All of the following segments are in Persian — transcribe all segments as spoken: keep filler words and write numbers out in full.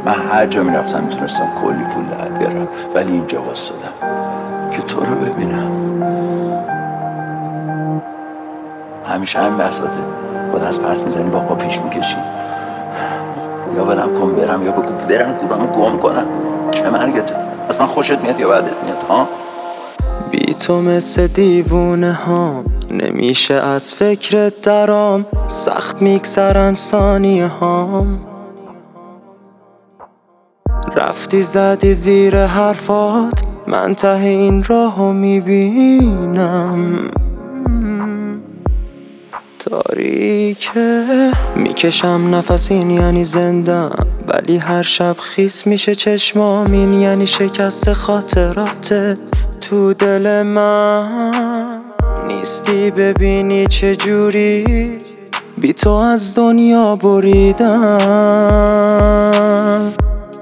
من هر جا میرفتم میتونستم کلی پول در بیارم، ولی اینجا واسدم که تو رو ببینم. همیشه همین بحثاته، با دست پس میزنی با پا پیش میکشی. یا ولم کن برم یا بگو برم گورامو گم کنم. چه مرگته؟ اصلا خوشت میاد یا بعدت میاد ها؟ بی تو مثل دیوونه هام، نمیشه از فکرت درام، سخت میگذرن ثانیه هام. رفتی زدی زیر حرفات، من ته این راهو میبینم تاریکه. میکشم نفس این یعنی زندم، ولی هر شب خیس میشه چشمام، این یعنی شکست خاطراتت تو دل من. نیستی ببینی چجوری بی تو از دنیا بریدم.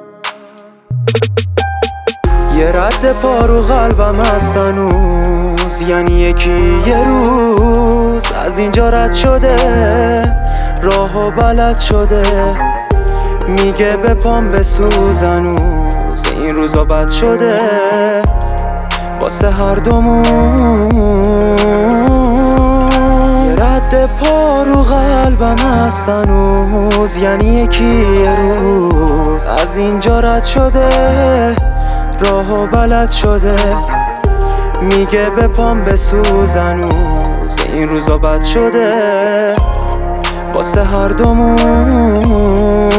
یه رد پا رو قلبم هست هنوز، یعنی یکی یه روز از اینجا رد شده، راهو بلد شده، میگه به پام بسوز هنوز این روزا بد شده واسه هر دومون. یه رد پا رو قلبم هست هنوز، یعنی یکی یه روز از اینجا رد شده، راهو بلد شده، میگه به پام بسوز هنوز این روزا بد شده واسه هر دومون.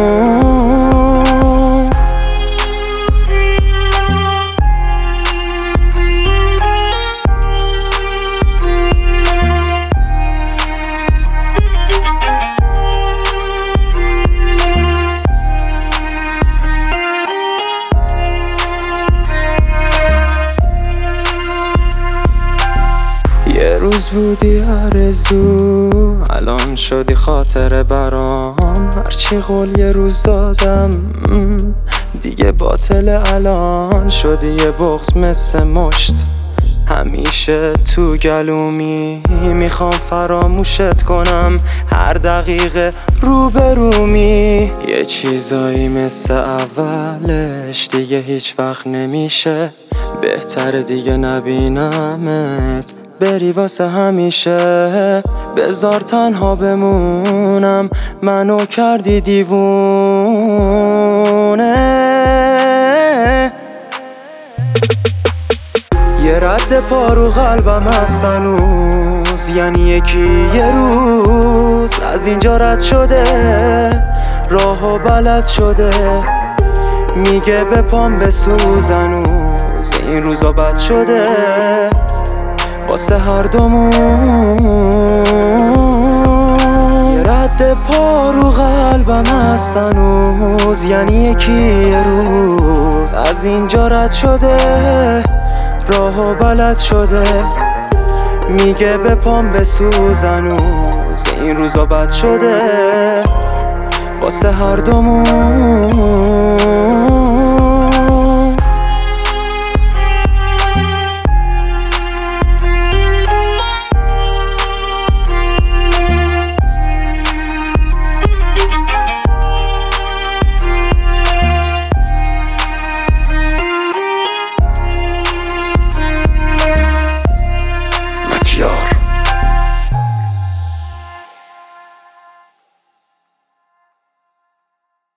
یه روز بودی آرزو، الان شدی خاطره برام. هرچی قول یه روز دادم دیگه باطل، الان شدی یه بغض مثل مشت، همیشه تو گلومی. میخوام فراموشت کنم هر دقیقه روبرومی. یه چیزایی مثل اولش دیگه هیچ وقت نمیشه، بهتره دیگه نبینمت بری واسه همیشه. بذار تنها بمونم، منو کردی دیوونه. یه رد پا رو قلبم هست هنوز، یعنی یکی یه روز از اینجا رد شده، راهو بلد شده، میگه به پام بسوز هنوز این روزا بد شده واسه هر دومون. یه رد پا رو قلبم هست هنوز، یعنی یکی یه روز از اینجا رد شده، راهو بلد شده، میگه به پام بسوز هنوز این روزا بد شده واسه هر دومون.